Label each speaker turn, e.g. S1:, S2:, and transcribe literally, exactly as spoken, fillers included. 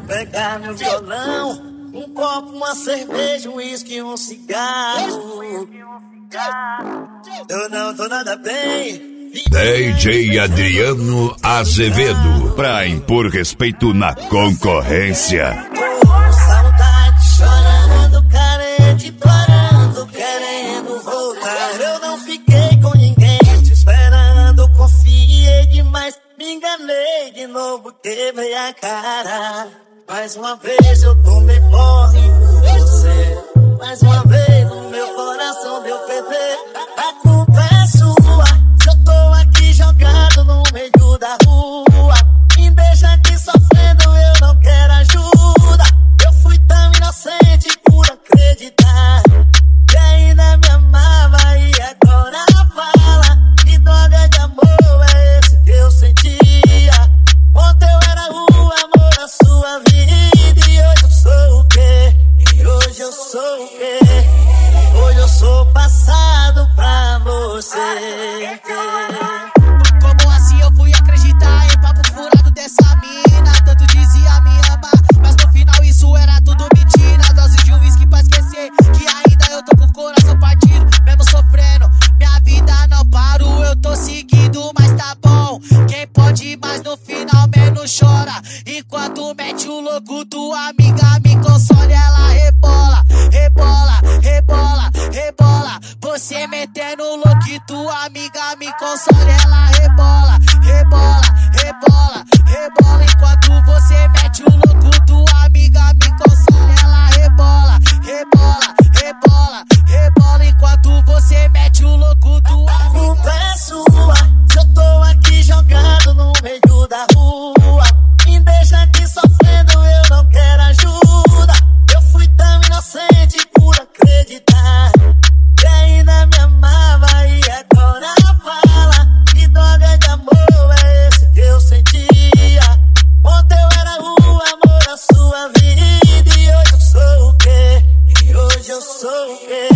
S1: pegar meu violão, um copo, uma cerveja, um uísque, um cigarro. Eu não tô nada bem.
S2: D J Adriano Azevedo, pra impor respeito na concorrência.
S1: Saudade, chorando, carente, parando, querendo voltar. Eu não fiquei com ninguém, te esperando, confiei demais. Me enganei de novo, quebrei a cara. Mais uma vez eu tomei porre por você. Mais uma vez o meu coração deu P T. A culpa é sua, se eu tô aqui jogado no meio da rua. Me deixa aqui sofrendo, eu não quero ajuda. Eu fui tão inocente por acreditar que ainda me amava e agora fala. Que droga de amor é esse que eu sentia? Ontem eu era o amor da sua vida e hoje eu sou o quê? E hoje eu sou o quê? Hoje eu sou passado pra você.
S3: Como assim eu fui acreditar em papo furado dessa mina? Tanto dizia me amar, mas no final isso era tudo mentira. Dose de um whisky pra esquecer que ainda eu tô com o coração partido. Mesmo sofrendo, minha vida não parou. Eu tô seguindo, mas tá bom. Quem pode mais no final menos chora. Enquanto mete o louco, tua amiga me consola. Ela rebola, rebola, rebola, rebola. Você metendo louco e tua amiga me consola. Ela rebola, rebola, rebola, rebola. Enquanto você mete o louco, tua amiga me consola. Ela rebola, rebola, rebola, rebola. Enquanto você mete o louco, tua
S1: A culpa é sua, se eu tô aqui jogado no meio da rua. Me deixa aqui sofrendo, eu não quero ajuda. Eu fui tão inocente por acreditar que ainda me amava e agora fala. Que droga de amor é esse que eu sentia? Ontem eu era o amor da sua vida e hoje eu sou o quê? E hoje eu sou o quê?